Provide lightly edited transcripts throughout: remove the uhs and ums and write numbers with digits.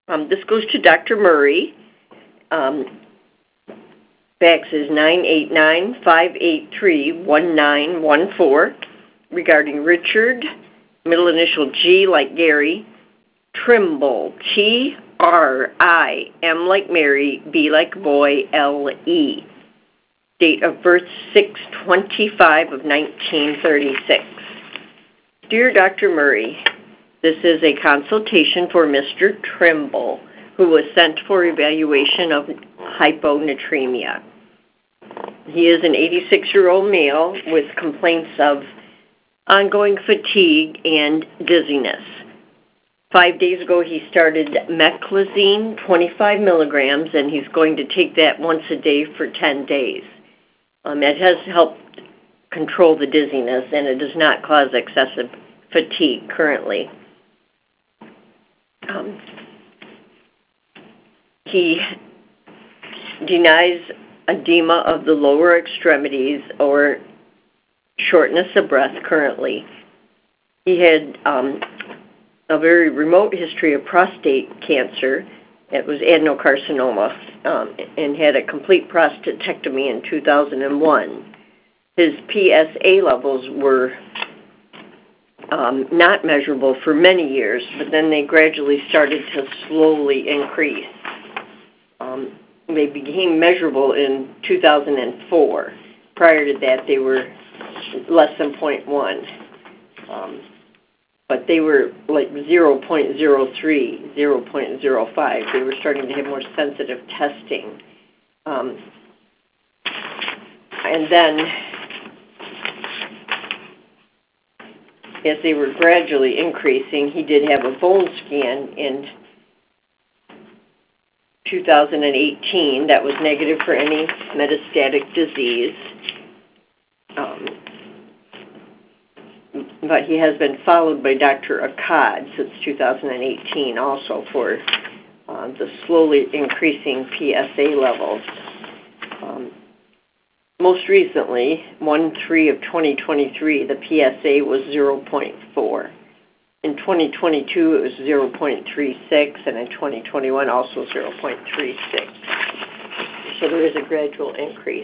This goes to Dr. Murray. Fax is 989-583-1914 regarding Richard, middle initial G like Gary, Trimble, T-R-I-M like Mary, B like boy, L-E. Date of birth 6/25 of 1936. Dear Dr. Murray, this is a consultation for Mr. Trimble, who was sent for evaluation of hyponatremia. He is an 86-year-old male with complaints of ongoing fatigue and dizziness. 5 days ago, he started meclizine, 25 milligrams, and he's going to take that once a day for 10 days. It has helped control the dizziness, and it does not cause excessive fatigue currently. He denies edema of the lower extremities or shortness of breath currently. He had a very remote history of prostate cancer. It was adenocarcinoma, and had a complete prostatectomy in 2001. His PSA levels were not measurable for many years, but then they gradually started to slowly increase. They became measurable in 2004. Prior to that, they were less than 0.1. But they were like 0.03, 0.05. They were starting to have more sensitive testing. And then, as they were gradually increasing, he did have a bone scan in 2018 that was negative for any metastatic disease. But he has been followed by Dr. Akkad since 2018 also for the slowly increasing PSA levels. Most recently, 1/3 of 2023, the PSA was 0.4. In 2022, it was 0.36, and in 2021, also 0.36. So there is a gradual increase.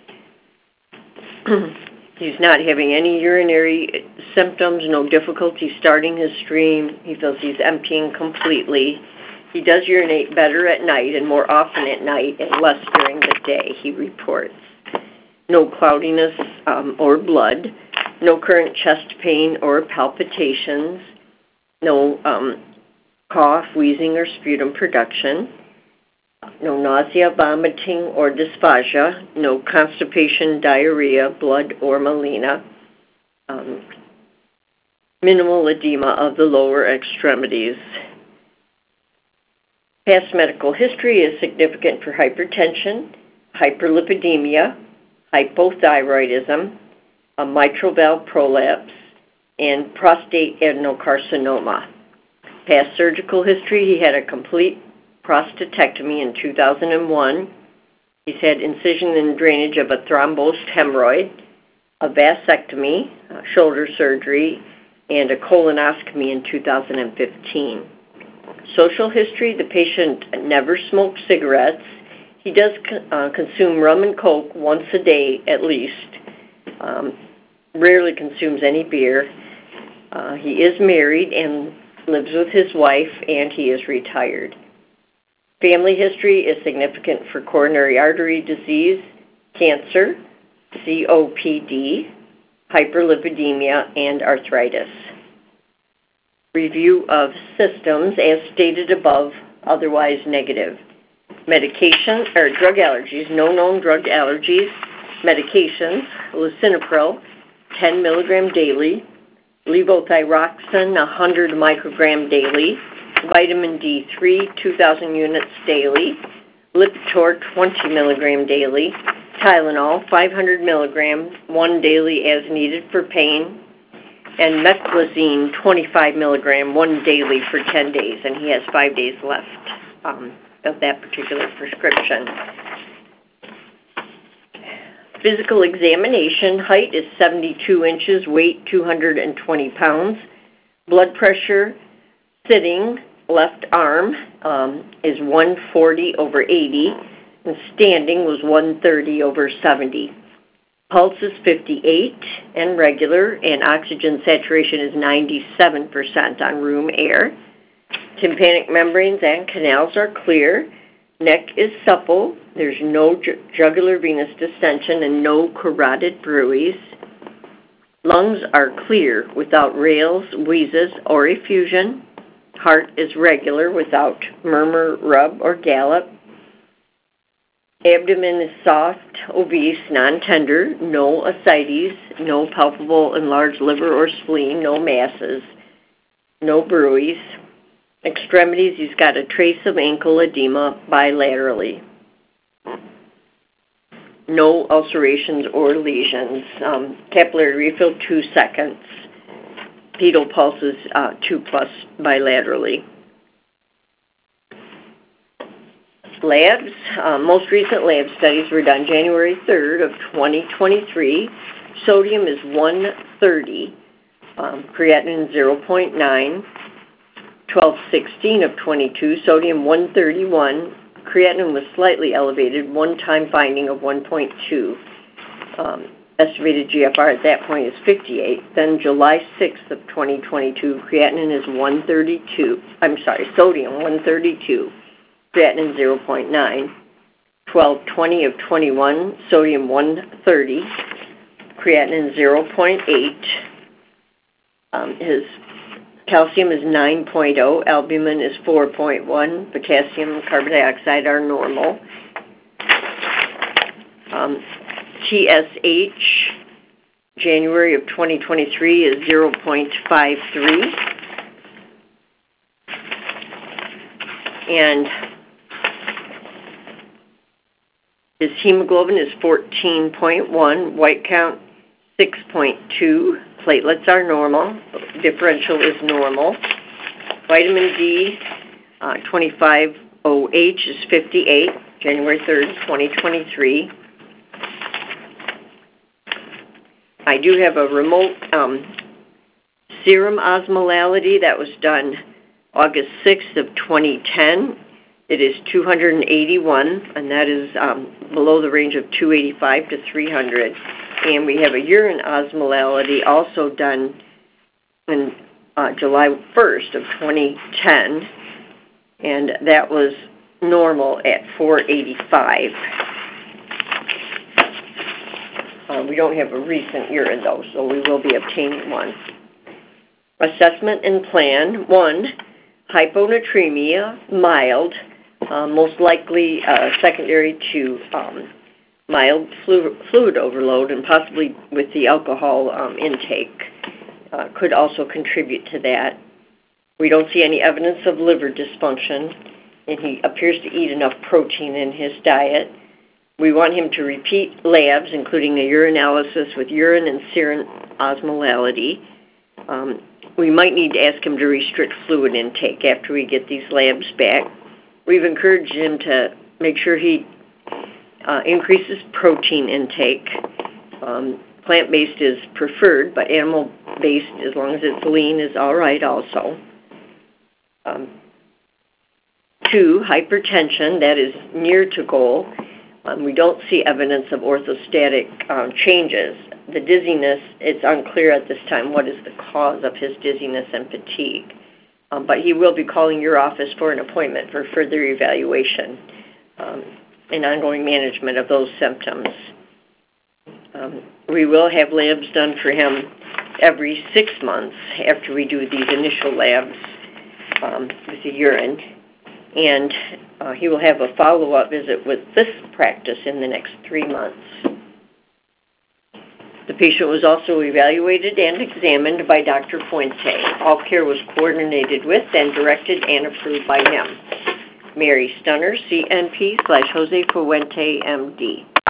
He's not having any urinary symptoms, no difficulty starting his stream. He feels he's emptying completely. He does urinate better at night and more often at night and less during the day, he reports. No cloudiness or blood, no current chest pain or palpitations, no cough, wheezing, or sputum production, no nausea, vomiting, or dysphagia, no constipation, diarrhea, blood, or melena, minimal edema of the lower extremities. Past medical history is significant for hypertension, hyperlipidemia, hypothyroidism, a mitral valve prolapse, and prostate adenocarcinoma. Past surgical history, he had a complete prostatectomy in 2001. He's had incision and drainage of a thrombosed hemorrhoid, a vasectomy, shoulder surgery, and a colonoscopy in 2015. Social history, the patient never smoked cigarettes. He does consume rum and coke once a day at least. Rarely consumes any beer. He is married and lives with his wife, and he is retired. Family history is significant for coronary artery disease, cancer, COPD, hyperlipidemia, and arthritis. Review of systems as stated above, otherwise negative. Medication or drug allergies, no known drug allergies. Medications, lisinopril, 10 milligram daily, levothyroxine, 100 microgram daily, vitamin D3, 2,000 units daily, Lipitor, 20 milligram daily, Tylenol, 500 milligram, 1 daily as needed for pain, and meclizine, 25 milligram, 1 daily for 10 days, and he has 5 days left of that particular prescription. Physical examination, height is 72 inches, weight 220 pounds, blood pressure, sitting left arm is 140/80, and standing was 130/70. Pulse is 58 and regular, and oxygen saturation is 97% on room air. Tympanic membranes and canals are clear. Neck is supple. There's no jugular venous distension and no carotid bruits. Lungs are clear without rales, wheezes, or effusion. Heart is regular without murmur, rub, or gallop. Abdomen is soft, obese, non-tender, no ascites, no palpable enlarged liver or spleen, no masses, no bruits. Extremities, he's got a trace of ankle edema bilaterally. No ulcerations or lesions. Capillary refill 2 seconds. Pedal pulse is 2+ bilaterally. Labs. Most recent lab studies were done January 3rd of 2023. Sodium is 130. Creatinine 0.9. 12/16 of 22. Sodium 131. Creatinine was slightly elevated, one-time finding of 1.2. Estimated GFR at that point is 58. Then July 6th of 2022, creatinine is 132. Sodium 132. Creatinine 0.9. 12/20 of 21, sodium 130. Creatinine 0.8. His calcium is 9.0, albumin is 4.1, potassium, carbon dioxide are normal. TSH, January of 2023 is 0.53. And his hemoglobin is 14.1, white count 6.2. Platelets are normal. Differential is normal. Vitamin D, 25-OH is 58, January 3rd, 2023. I do have a remote serum osmolality that was done August 6th of 2010. It is 281, and that is below the range of 285 to 300. And we have a urine osmolality also done in July 1st of 2010, and that was normal at 485. We don't have a recent urine, though, so we will be obtaining one. Assessment and plan. 1, hyponatremia, mild, most likely secondary to mild fluid overload, and possibly with the alcohol intake could also contribute to that. We don't see any evidence of liver dysfunction, and he appears to eat enough protein in his diet. We want him to repeat labs, including a urinalysis with urine and serum osmolality. We might need to ask him to restrict fluid intake after we get these labs back. We've encouraged him to make sure he increases protein intake. Plant-based is preferred, but animal-based, as long as it's lean, is all right also. 2, hypertension, that is near to goal. We don't see evidence of orthostatic changes. The dizziness, it's unclear at this time what is the cause of his dizziness and fatigue. But he will be calling your office for an appointment for further evaluation and ongoing management of those symptoms. We will have labs done for him every 6 months after we do these initial labs with the urine. And he will have a follow-up visit with this practice in the next 3 months. The patient was also evaluated and examined by Dr. Fuente. All care was coordinated with and directed and approved by him. Mary Stunner, CNP/Jose Fuente, MD.